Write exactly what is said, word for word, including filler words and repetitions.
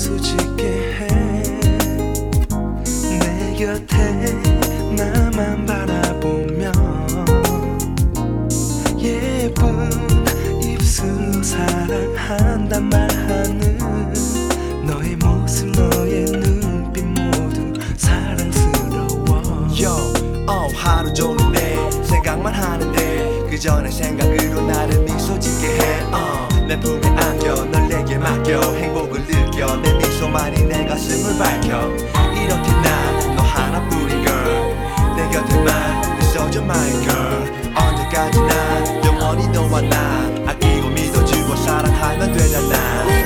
미소짓게 해. 내 곁에 나만 바라보며 예쁜 입술로 사랑한단 말하는 너의 모습 너의 눈빛 모두 사랑스러워. Yo, oh, 하루 종일 내 생각만 하는데 그 전에 생각으로 나를 미소 짓게 해. uh, 내 품에 안겨 널 내게 맡겨 행복을 느껴 내 미소만이 내 가슴을 밝혀. 이렇게 난 너 하나뿐인 girl 내 곁에만 있어줘 my girl. 언제까지나 영원히 너와 나 아끼고 믿어주고 사랑하면 되잖아.